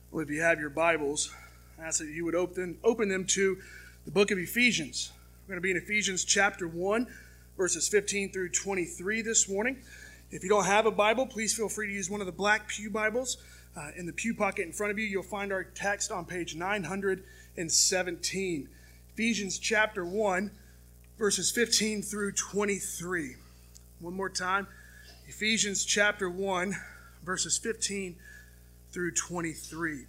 Well, if you have your Bibles, I ask that you would open them to the book of Ephesians. We're going to be in Ephesians chapter 1, verses 15 through 23 this morning. If you don't have a Bible, please feel free to use one of the black pew Bibles. In the pew pocket in front of you, you'll find our text on page 917. Ephesians chapter 1, verses 15 through 23. One more time. Ephesians chapter 1, verses 15 through 23.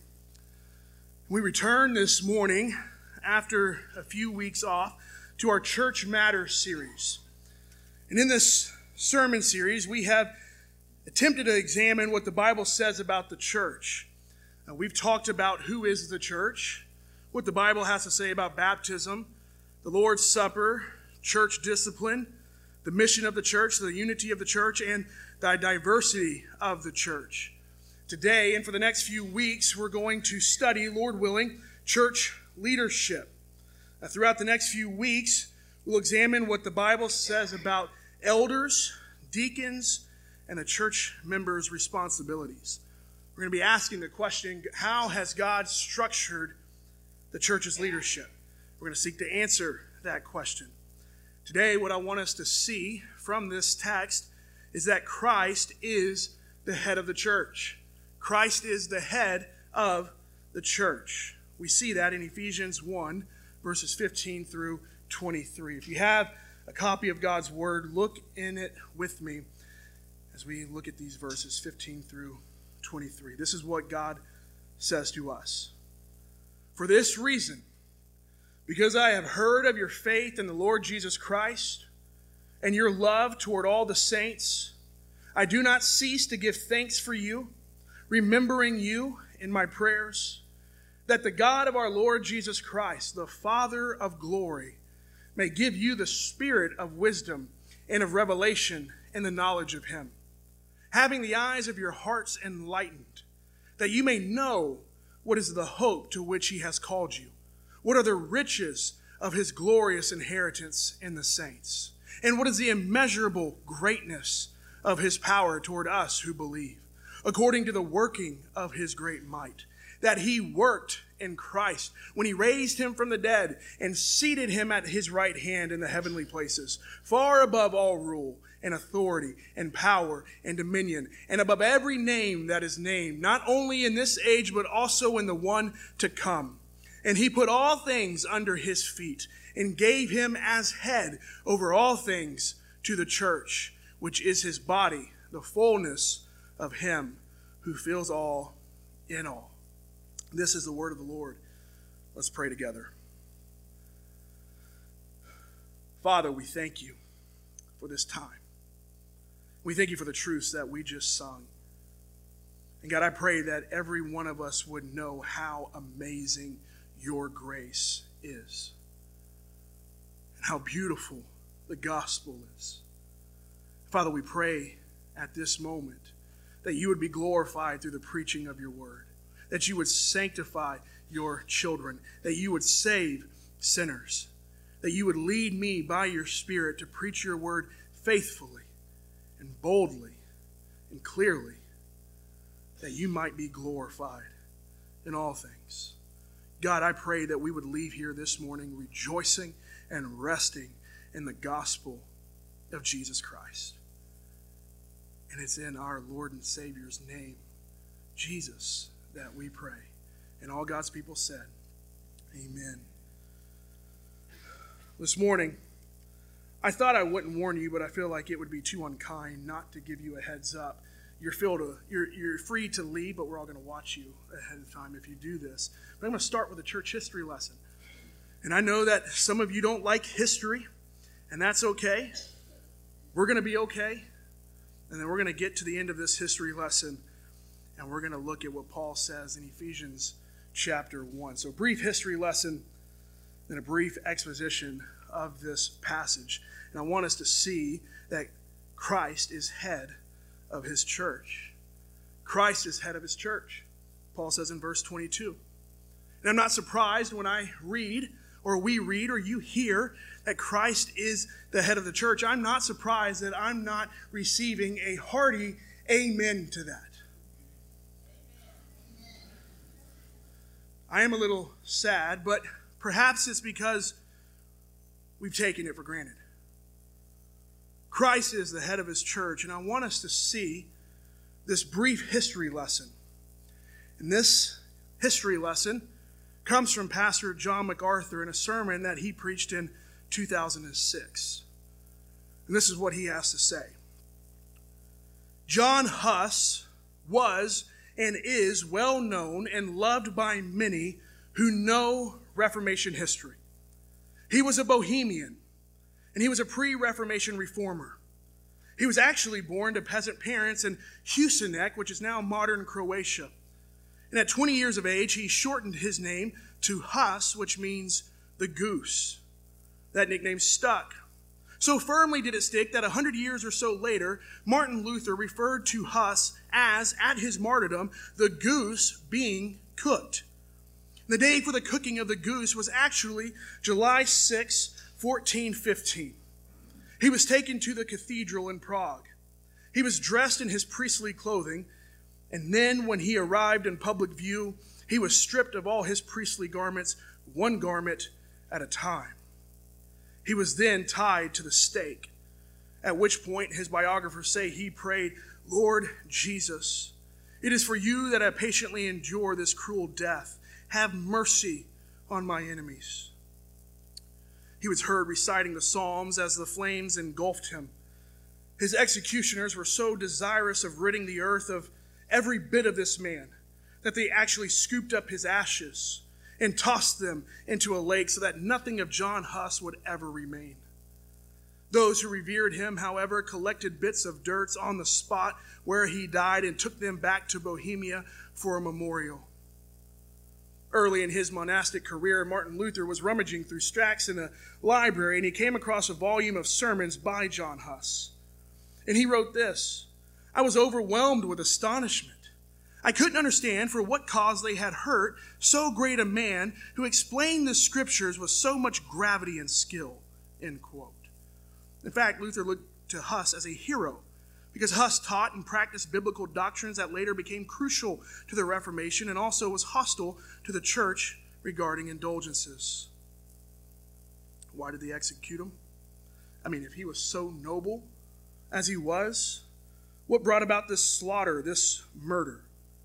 We return this morning after a few weeks off to our Church Matters series. And in this sermon series, we have attempted to examine what the Bible says about the church. We've talked about who is the church, what the Bible has to say about baptism, the Lord's Supper, church discipline, the mission of the church, the unity of the church, and the diversity of the church. Today, and for the next few weeks, we're going to study, Lord willing, church leadership. Throughout the next few weeks, we'll examine what the Bible says about elders, deacons, and the church members' responsibilities. We're going to be asking the question, how has God structured the church's leadership? We're going to seek to answer that question. Today, what I want us to see from this text is that Christ is the head of the church. Christ is the head of the church. We see that in Ephesians 1, verses 15 through 23. If you have a copy of God's Word, look in it with me as we look at these verses 15 through 23. This is what God says to us. For this reason, because I have heard of your faith in the Lord Jesus Christ and your love toward all the saints, I do not cease to give thanks for you, remembering you in my prayers, that the God of our Lord Jesus Christ, the Father of glory, may give you the spirit of wisdom and of revelation in the knowledge of him, having the eyes of your hearts enlightened, that you may know what is the hope to which he has called you, what are the riches of his glorious inheritance in the saints, and what is the immeasurable greatness of his power toward us who believe, according to the working of his great might, that he worked in Christ when he raised him from the dead and seated him at his right hand in the heavenly places, far above all rule and authority and power and dominion, and above every name that is named, not only in this age, but also in the one to come. And he put all things under his feet and gave him as head over all things to the church, which is his body, the fullness of him who fills all in all. This is the word of the Lord. Let's pray together. Father, we thank you for this time. We thank you for the truths that we just sung. And God, I pray that every one of us would know how amazing your grace is and how beautiful the gospel is. Father, we pray at this moment that you would be glorified through the preaching of your word, that you would sanctify your children, that you would save sinners, that you would lead me by your Spirit to preach your word faithfully and boldly and clearly, that you might be glorified in all things. God, I pray that we would leave here this morning rejoicing and resting in the gospel of Jesus Christ. And it's in our Lord and Savior's name, Jesus, that we pray. And all God's people said, amen. This morning, I thought I wouldn't warn you, but I feel like it would be too unkind not to give you a heads up. You're free to leave, but we're all going to watch you ahead of time if you do this. But I'm going to start with a church history lesson. And I know that some of you don't like history, and that's okay. We're going to be okay. And then we're going to get to the end of this history lesson, and we're going to look at what Paul says in Ephesians chapter 1. So a brief history lesson, then a brief exposition of this passage. And I want us to see that Christ is head of his church. Christ is head of his church. Paul says in verse 22. And I'm not surprised when I read, or we read, or you hear that Christ is the head of the church. I'm not surprised that I'm not receiving a hearty amen to that. I am a little sad, but perhaps it's because we've taken it for granted. Christ is the head of his church, and I want us to see this brief history lesson. And this history lesson comes from Pastor John MacArthur in a sermon that he preached in 2006. And this is what he has to say. John Huss was and is well known and loved by many who know Reformation history. He was a Bohemian, and he was a pre-Reformation reformer. He was actually born to peasant parents in Husinec, which is now modern Croatia. And at 20 years of age, he shortened his name to Huss, which means the goose. That nickname stuck. So firmly did it stick that 100 years or so later, Martin Luther referred to Huss as, at his martyrdom, the goose being cooked. The day for the cooking of the goose was actually July 6, 1415. He was taken to the cathedral in Prague. He was dressed in his priestly clothing, and then when he arrived in public view, he was stripped of all his priestly garments, one garment at a time. He was then tied to the stake, at which point his biographers say he prayed, "Lord Jesus, it is for you that I patiently endure this cruel death. Have mercy on my enemies." He was heard reciting the Psalms as the flames engulfed him. His executioners were so desirous of ridding the earth of every bit of this man that they actually scooped up his ashes and tossed them into a lake so that nothing of John Huss would ever remain. Those who revered him, however, collected bits of dirt on the spot where he died and took them back to Bohemia for a memorial. Early in his monastic career, Martin Luther was rummaging through stacks in a library, and he came across a volume of sermons by John Huss. And he wrote this: "I was overwhelmed with astonishment. I couldn't understand for what cause they had hurt so great a man who explained the scriptures with so much gravity and skill." End quote. In fact, Luther looked to Huss as a hero because Huss taught and practiced biblical doctrines that later became crucial to the Reformation and also was hostile to the church regarding indulgences. Why did they execute him? I mean, if he was so noble as he was, what brought about this slaughter, this murder?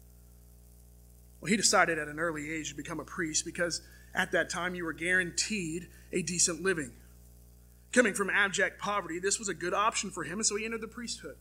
Well, he decided at an early age to become a priest because at that time you were guaranteed a decent living. Coming from abject poverty, this was a good option for him, and so he entered the priesthood.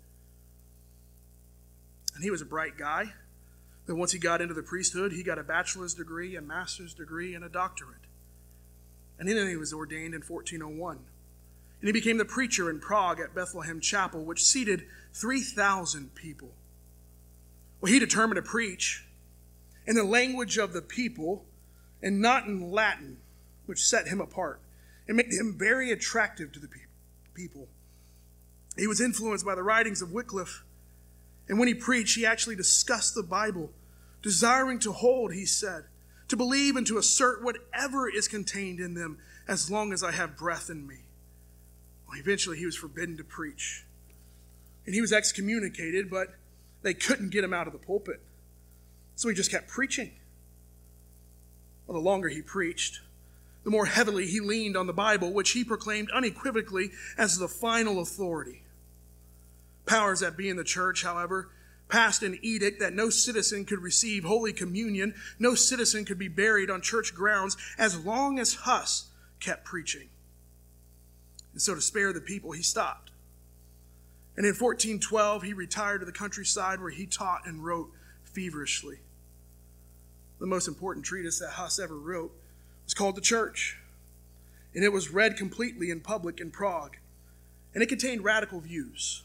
And he was a bright guy. Then once he got into the priesthood, he got a bachelor's degree, a master's degree, and a doctorate. And then he was ordained in 1401. And he became the preacher in Prague at Bethlehem Chapel, which seated 3,000 people. Well, he determined to preach in the language of the people and not in Latin, which set him apart and made him very attractive to the people. He was influenced by the writings of Wycliffe, and when he preached, he actually discussed the Bible, desiring to hold, he said, to believe and to assert whatever is contained in them as long as I have breath in me. Well, eventually he was forbidden to preach, and he was excommunicated, but they couldn't get him out of the pulpit. So he just kept preaching. Well, the longer he preached, the more heavily he leaned on the Bible, which he proclaimed unequivocally as the final authority. Powers that be in the church, however, passed an edict that no citizen could receive Holy Communion, no citizen could be buried on church grounds as long as Huss kept preaching. And so to spare the people, he stopped. And in 1412, he retired to the countryside where he taught and wrote feverishly. The most important treatise that Huss ever wrote was called The Church, and it was read completely in public in Prague, and it contained radical views.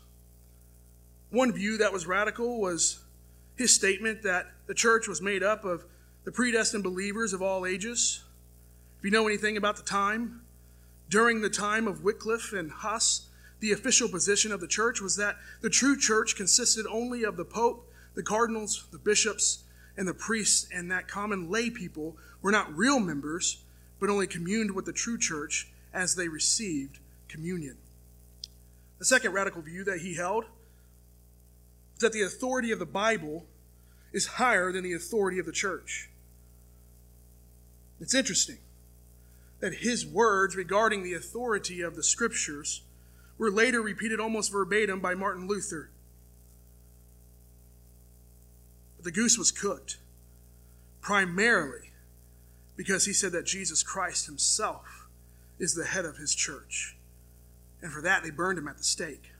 One view that was radical was his statement that the church was made up of the predestined believers of all ages. If you know anything about the time, during the time of Wycliffe and Huss, the official position of the church was that the true church consisted only of the Pope, the cardinals, the bishops, and the priests, and that common lay people were not real members, but only communed with the true church as they received communion. The second radical view that he held was that the authority of the Bible is higher than the authority of the church. It's interesting that his words regarding the authority of the Scriptures were later repeated almost verbatim by Martin Luther. But the goose was cooked, primarily because he said that Jesus Christ himself is the head of his church. And for that, they burned him at the stake.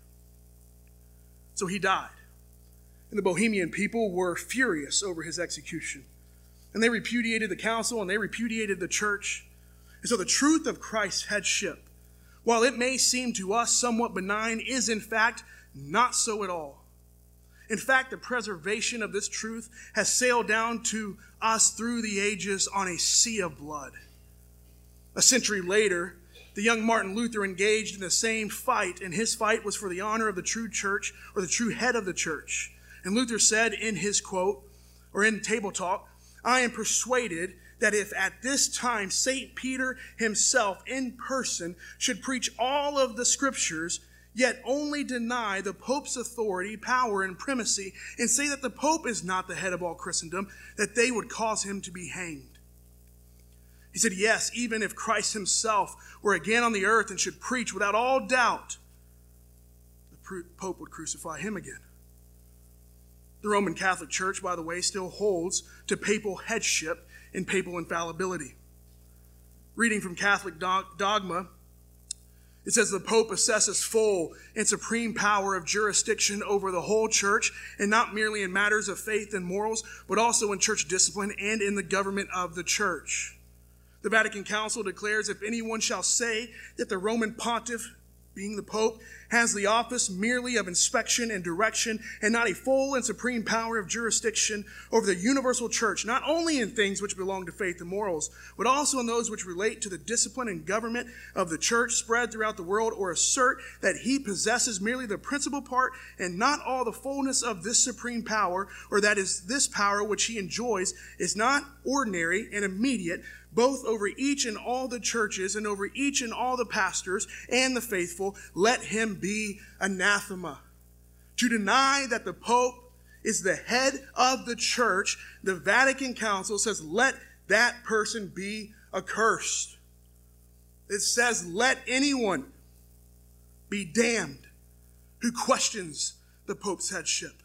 So he died. And the Bohemian people were furious over his execution. And they repudiated the council and they repudiated the church. And so the truth of Christ's headship, while it may seem to us somewhat benign, is in fact not so at all. In fact, the preservation of this truth has sailed down to us through the ages on a sea of blood. A century later, the young Martin Luther engaged in the same fight, and his fight was for the honor of the true church, or the true head of the church. And Luther said in his quote, or in Table Talk, "I am persuaded that if at this time St. Peter himself in person should preach all of the Scriptures, yet only deny the Pope's authority, power, and primacy, and say that the Pope is not the head of all Christendom, that they would cause him to be hanged." He said, yes, even if Christ himself were again on the earth and should preach without all doubt, the Pope would crucify him again. The Roman Catholic Church, by the way, still holds to papal headship and papal infallibility. Reading from Catholic dogma, it says the Pope assesses full and supreme power of jurisdiction over the whole church, and not merely in matters of faith and morals, but also in church discipline and in the government of the church. The Vatican Council declares, if anyone shall say that the Roman pontiff, being the Pope, has the office merely of inspection and direction and not a full and supreme power of jurisdiction over the universal church, not only in things which belong to faith and morals, but also in those which relate to the discipline and government of the church spread throughout the world, or assert that he possesses merely the principal part and not all the fullness of this supreme power, or that is this power which he enjoys is not ordinary and immediate, both over each and all the churches and over each and all the pastors and the faithful, let him be anathema. To deny that the Pope is the head of the church, the Vatican Council says, let that person be accursed. It says, let anyone be damned who questions the Pope's headship.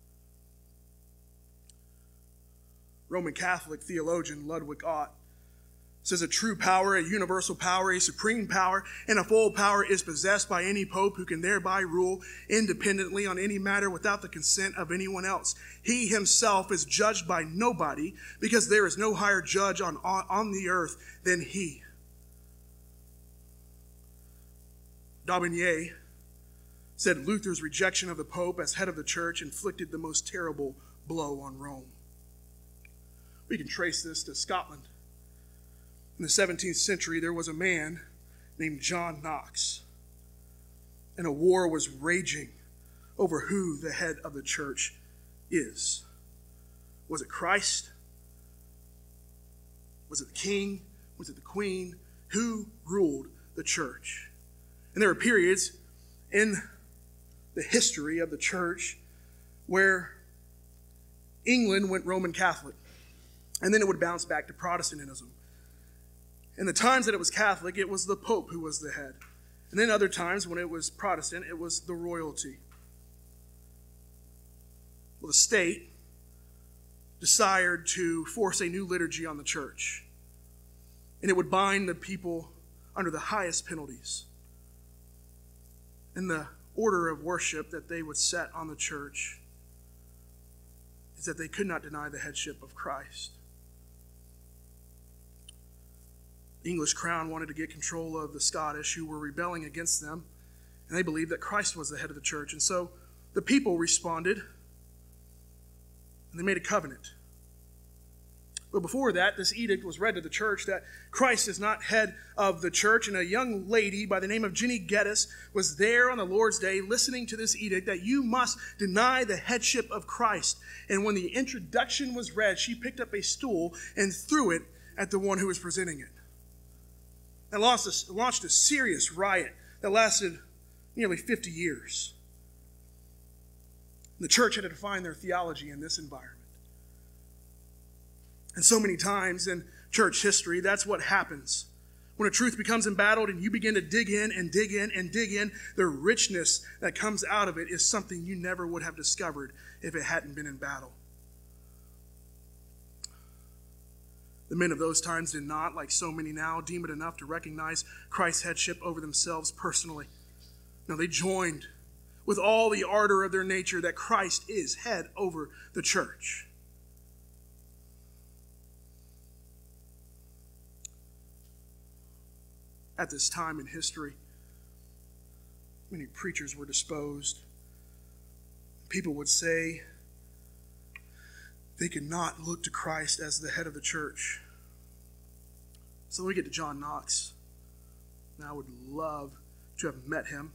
Roman Catholic theologian Ludwig Ott says a true power, a universal power, a supreme power, and a full power is possessed by any pope who can thereby rule independently on any matter without the consent of anyone else. He himself is judged by nobody because there is no higher judge on the earth than he. D'Aubigné said Luther's rejection of the Pope as head of the church inflicted the most terrible blow on Rome. We can trace this to Scotland. In the 17th century, there was a man named John Knox, and a war was raging over who the head of the church is. Was it Christ? Was it the king? Was it the queen? Who ruled the church? And there were periods in the history of the church where England went Roman Catholic, and then it would bounce back to Protestantism. In the times that it was Catholic, it was the Pope who was the head. And then other times when it was Protestant, it was the royalty. Well, the state desired to force a new liturgy on the church. And it would bind the people under the highest penalties. And the order of worship that they would set on the church is that they could not deny the headship of Christ. The English crown wanted to get control of the Scottish who were rebelling against them, and they believed that Christ was the head of the church. And so the people responded, and they made a covenant. But before that, this edict was read to the church that Christ is not head of the church, and a young lady by the name of Jenny Geddes was there on the Lord's Day listening to this edict that you must deny the headship of Christ. And when the introduction was read, she picked up a stool and threw it at the one who was presenting it. And launched a serious riot that lasted nearly 50 years. The church had to define their theology in this environment. And so many times in church history, that's what happens. When a truth becomes embattled and you begin to dig in and dig in and dig in, the richness that comes out of it is something you never would have discovered if it hadn't been in battle. The men of those times did not, like so many now, deem it enough to recognize Christ's headship over themselves personally. No, they joined with all the ardor of their nature that Christ is head over the church. At this time in history, many preachers were disposed. People would say they could not look to Christ as the head of the church. So when we get to John Knox, and I would love to have met him.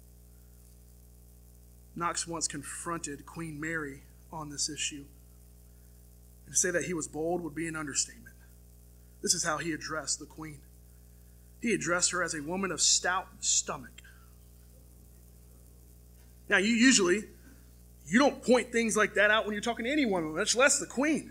Knox once confronted Queen Mary on this issue. And to say that he was bold would be an understatement. This is how he addressed the Queen. He addressed her as a woman of stout stomach. Now, you don't point things like that out when you're talking to anyone, much less the Queen.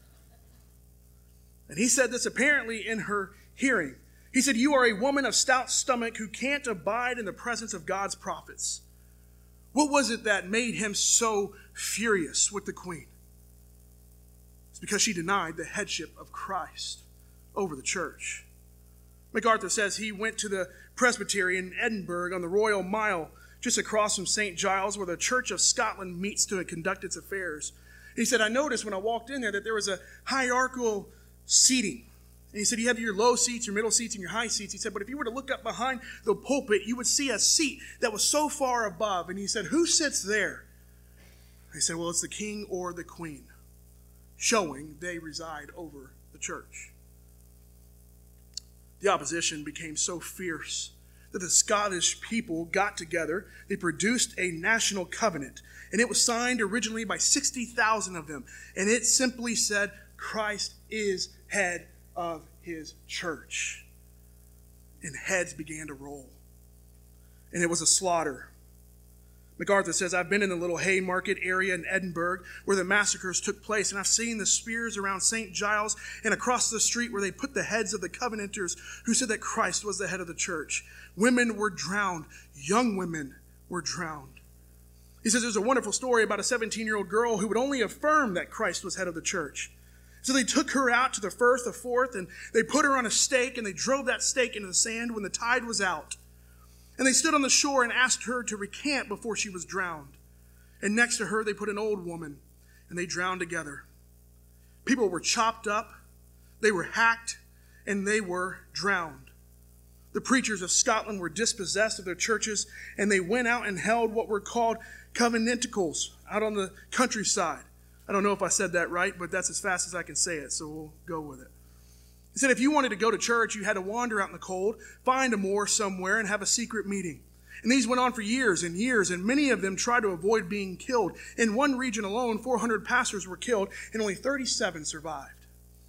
And he said this apparently in her hearing. He said, "You are a woman of stout stomach who can't abide in the presence of God's prophets." What was it that made him so furious with the Queen? It's because she denied the headship of Christ over the church. MacArthur says he went to the presbytery in Edinburgh on the Royal Mile, just across from St. Giles, where the Church of Scotland meets to conduct its affairs. He said, I noticed when I walked in there that there was a hierarchical seating. And he said, you have your low seats, your middle seats, and your high seats. He said, but if you were to look up behind the pulpit, you would see a seat that was so far above. And he said, who sits there? He said, well, it's the king or the queen, showing they reside over the church. The opposition became so fierce that the Scottish people got together. They produced a national covenant, and it was signed originally by 60,000 of them. And it simply said, Christ is head of his church. And heads began to roll. And it was a slaughter. MacArthur says, I've been in the little Haymarket area in Edinburgh where the massacres took place, and I've seen the spears around St. Giles and across the street where they put the heads of the Covenanters who said that Christ was the head of the church. Women were drowned. Young women were drowned. He says there's a wonderful story about a 17-year-old girl who would only affirm that Christ was head of the church. So they took her out to the Firth of Forth, and they put her on a stake, and they drove that stake into the sand when the tide was out. And they stood on the shore and asked her to recant before she was drowned. And next to her, they put an old woman, and they drowned together. People were chopped up, they were hacked, and they were drowned. The preachers of Scotland were dispossessed of their churches, and they went out and held what were called conventicles out on the countryside. I don't know if I said that right, but that's as fast as I can say it, so we'll go with it. He said if you wanted to go to church, you had to wander out in the cold, find a moor somewhere, and have a secret meeting. And these went on for years and years, and many of them tried to avoid being killed. In one region alone, 400 pastors were killed, and only 37 survived.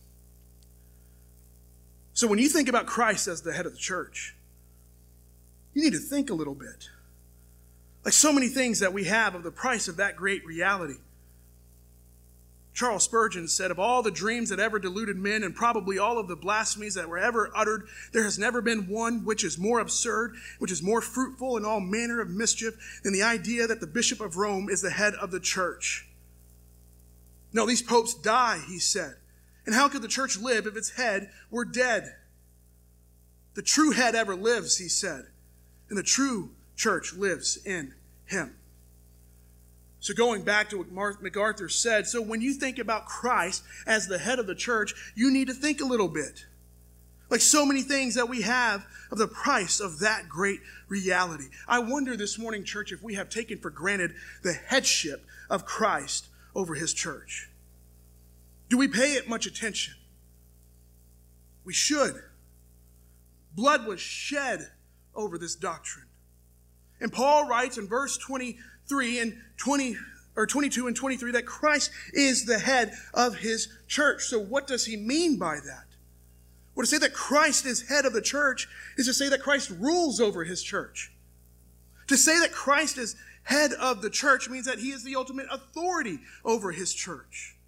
So when you think about Christ as the head of the church, you need to think a little bit. Like so many things that we have of the price of that great reality. Charles Spurgeon said, of all the dreams that ever deluded men and probably all of the blasphemies that were ever uttered, there has never been one which is more absurd, which is more fruitful in all manner of mischief than the idea that the Bishop of Rome is the head of the church. No, these popes die, he said. And how could the church live if its head were dead? The true head ever lives, he said, and the true church lives in him. So going back to what MacArthur said, so when you think about Christ as the head of the church, you need to think a little bit. Like so many things that we have of the price of that great reality. I wonder this morning, church, if we have taken for granted the headship of Christ over his church. Do we pay it much attention? We should. Blood was shed over this doctrine. And Paul writes in verse 23 and 22 and 23 that Christ is the head of his church. So what does he mean by that? Well, to say that Christ is head of the church is to say that Christ rules over his church. To say that Christ is head of the church means that he is the ultimate authority over his church.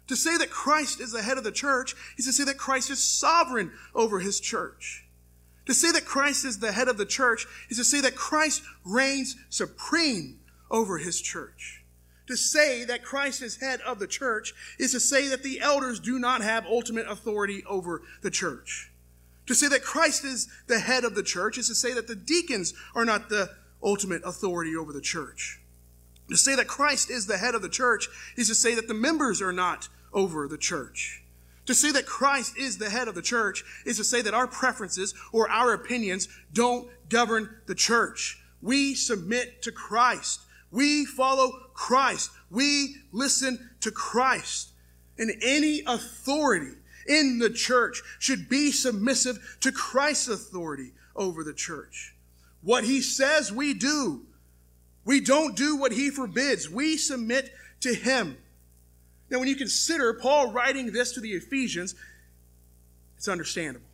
To say that Christ is the head of the church is to say that Christ is sovereign over his church. To say that Christ is the head of the church is to say that Christ reigns supreme over his church. To say that Christ is head of the church is to say that the elders do not have ultimate authority over the church. To say that Christ is the head of the church is to say that the deacons are not the ultimate authority over the church. To say that Christ is the head of the church is to say that the members are not over the church. To say that Christ is the head of the church is to say that our preferences or our opinions don't govern the church. We submit to Christ. We follow Christ. We listen to Christ. And any authority in the church should be submissive to Christ's authority over the church. What he says, we do. We don't do what he forbids. We submit to him. Now, when you consider Paul writing this to the Ephesians, it's understandable.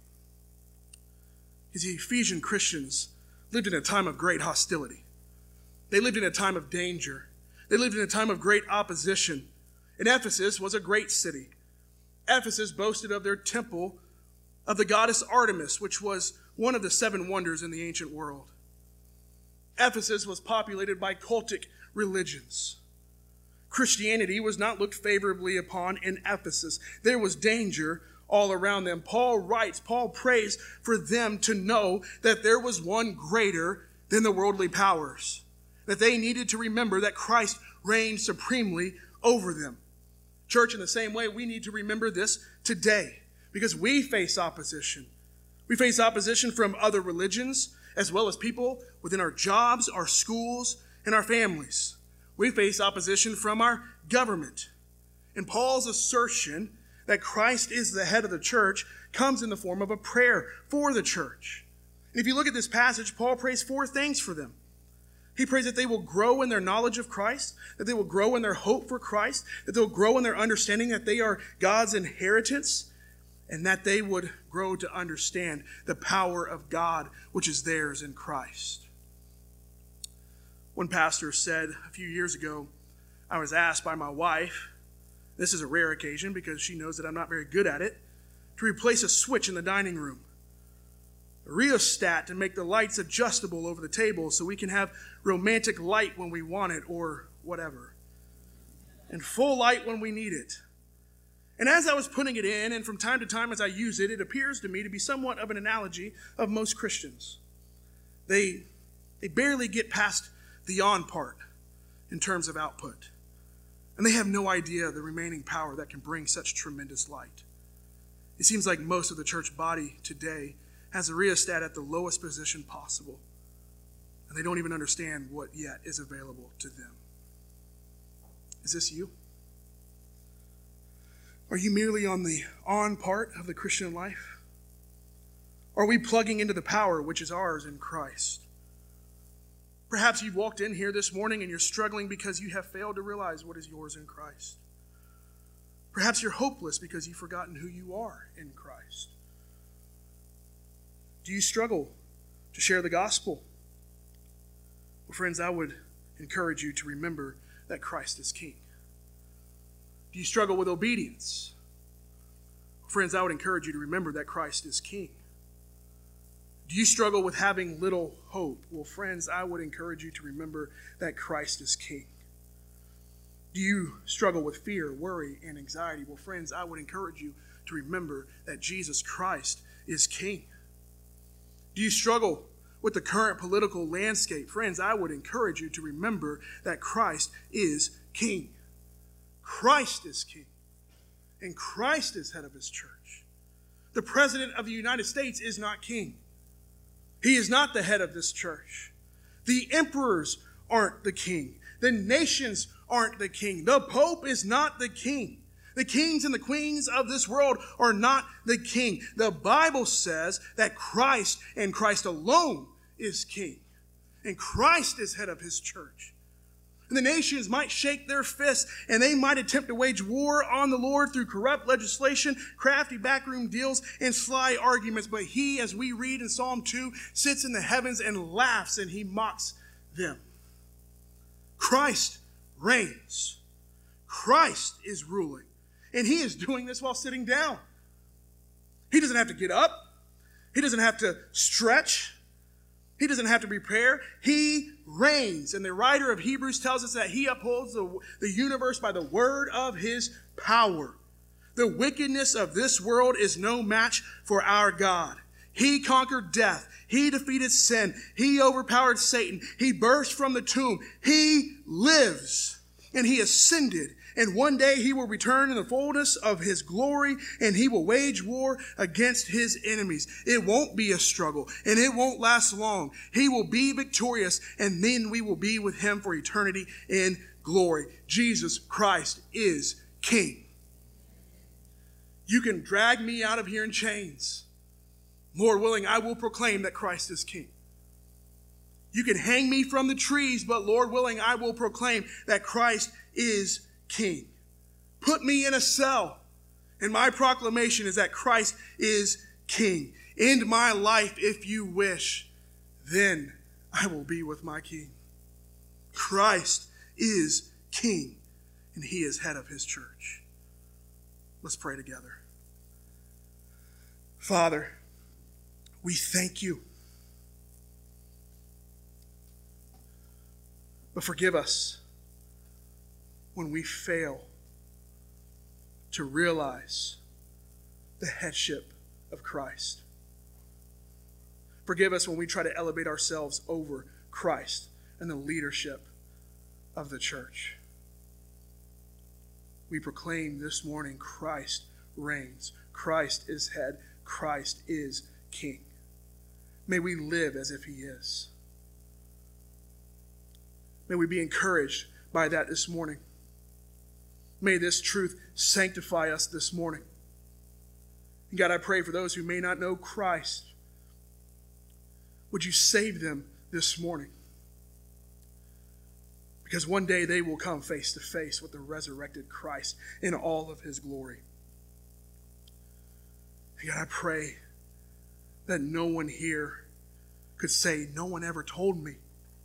Because the Ephesian Christians lived in a time of great hostility. They lived in a time of danger. They lived in a time of great opposition. And Ephesus was a great city. Ephesus boasted of their temple of the goddess Artemis, which was one of the 7 wonders in the ancient world. Ephesus was populated by cultic religions. Christianity was not looked favorably upon in Ephesus. There was danger all around them. Paul prays for them to know that there was one greater than the worldly powers, that they needed to remember that Christ reigned supremely over them. Church, in the same way, we need to remember this today because we face opposition. We face opposition from other religions as well as people within our jobs, our schools, and our families. We face opposition from our government. And Paul's assertion that Christ is the head of the church comes in the form of a prayer for the church. And if you look at this passage, Paul prays 4 things for them. He prays that they will grow in their knowledge of Christ, that they will grow in their hope for Christ, that they'll grow in their understanding that they are God's inheritance, and that they would grow to understand the power of God, which is theirs in Christ. One pastor said a few years ago, I was asked by my wife, this is a rare occasion because she knows that I'm not very good at it, to replace a switch in the dining room, a rheostat to make the lights adjustable over the table so we can have romantic light when we want it or whatever, and full light when we need it. And as I was putting it in, and from time to time as I use it, it appears to me to be somewhat of an analogy of most Christians. They barely get past the on part in terms of output. And they have no idea the remaining power that can bring such tremendous light. It seems like most of the church body today has a rheostat at the lowest position possible. And they don't even understand what yet is available to them. Is this you? Are you merely on the on part of the Christian life? Are we plugging into the power which is ours in Christ? Perhaps you've walked in here this morning and you're struggling because you have failed to realize what is yours in Christ. Perhaps you're hopeless because you've forgotten who you are in Christ. Do you struggle to share the gospel? Well, friends, I would encourage you to remember that Christ is King. Do you struggle with obedience? Friends, I would encourage you to remember that Christ is King. Do you struggle with having little hope? Well, friends, I would encourage you to remember that Christ is King. Do you struggle with fear, worry, and anxiety? Well, friends, I would encourage you to remember that Jesus Christ is King. Do you struggle with the current political landscape? Friends, I would encourage you to remember that Christ is King. Christ is King, and Christ is head of his church. The President of the United States is not king. He is not the head of this church. The emperors aren't the king. The nations aren't the king. The Pope is not the king. The kings and the queens of this world are not the king. The Bible says that Christ and Christ alone is king, and Christ is head of his church. And the nations might shake their fists and they might attempt to wage war on the Lord through corrupt legislation, crafty backroom deals, and sly arguments. But he, as we read in Psalm 2, sits in the heavens and laughs and he mocks them. Christ reigns. Christ is ruling. And he is doing this while sitting down. He doesn't have to get up. He doesn't have to stretch. He doesn't have to prepare. He reigns. And the writer of Hebrews tells us that he upholds the universe by the word of his power. The wickedness of this world is no match for our God. He conquered death. He defeated sin. He overpowered Satan. He burst from the tomb. He lives, and he ascended. And one day he will return in the fullness of his glory, and he will wage war against his enemies. It won't be a struggle, and it won't last long. He will be victorious, and then we will be with him for eternity in glory. Jesus Christ is King. You can drag me out of here in chains. Lord willing, I will proclaim that Christ is King. You can hang me from the trees, but Lord willing, I will proclaim that Christ is King. Put me in a cell, and my proclamation is that Christ is King. End my life if you wish, then I will be with my King. Christ is King, and he is head of his church. Let's pray together. Father, we thank you. But forgive us when we fail to realize the headship of Christ. Forgive us when we try to elevate ourselves over Christ and the leadership of the church. We proclaim this morning, Christ reigns. Christ is head. Christ is King. May we live as if he is. May we be encouraged by that this morning. May this truth sanctify us this morning. And God, I pray for those who may not know Christ. Would you save them this morning? Because one day they will come face to face with the resurrected Christ in all of his glory. And God, I pray that no one here could say, no one ever told me.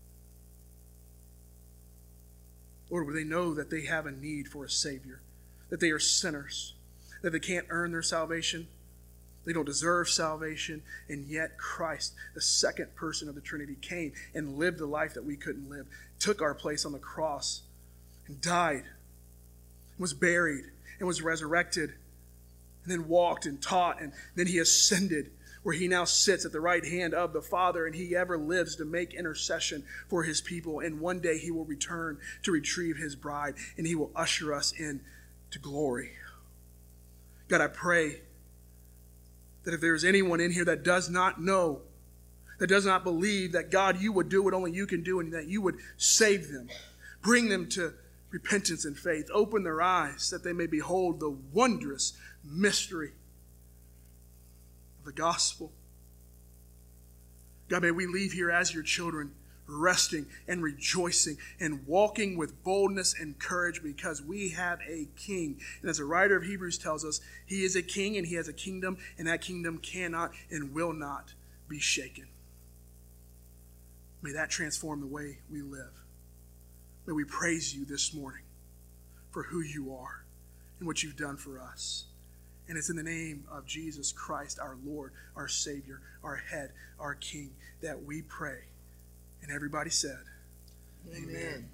Lord, would they know that they have a need for a Savior, that they are sinners, that they can't earn their salvation, they don't deserve salvation, and yet Christ, the second person of the Trinity, came and lived the life that we couldn't live, took our place on the cross, and died, was buried, and was resurrected, and then walked and taught, and then he ascended, where he now sits at the right hand of the Father, and he ever lives to make intercession for his people. And one day he will return to retrieve his bride, and he will usher us in to glory. God, I pray that if there's anyone in here that does not know, that does not believe that, God, you would do what only you can do, and that you would save them, bring them to repentance and faith, open their eyes that they may behold the wondrous mystery the gospel. God, may we leave here as your children, resting and rejoicing and walking with boldness and courage, because we have a King. And as the writer of Hebrews tells us, he is a king and he has a kingdom, and that kingdom cannot and will not be shaken. May that transform the way we live. May we praise you this morning for who you are and what you've done for us. And it's in the name of Jesus Christ, our Lord, our Savior, our head, our King, that we pray. And everybody said, Amen.